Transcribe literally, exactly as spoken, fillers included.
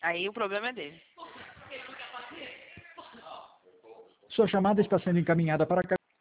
Aí o problema é dele. Sua chamada está sendo encaminhada para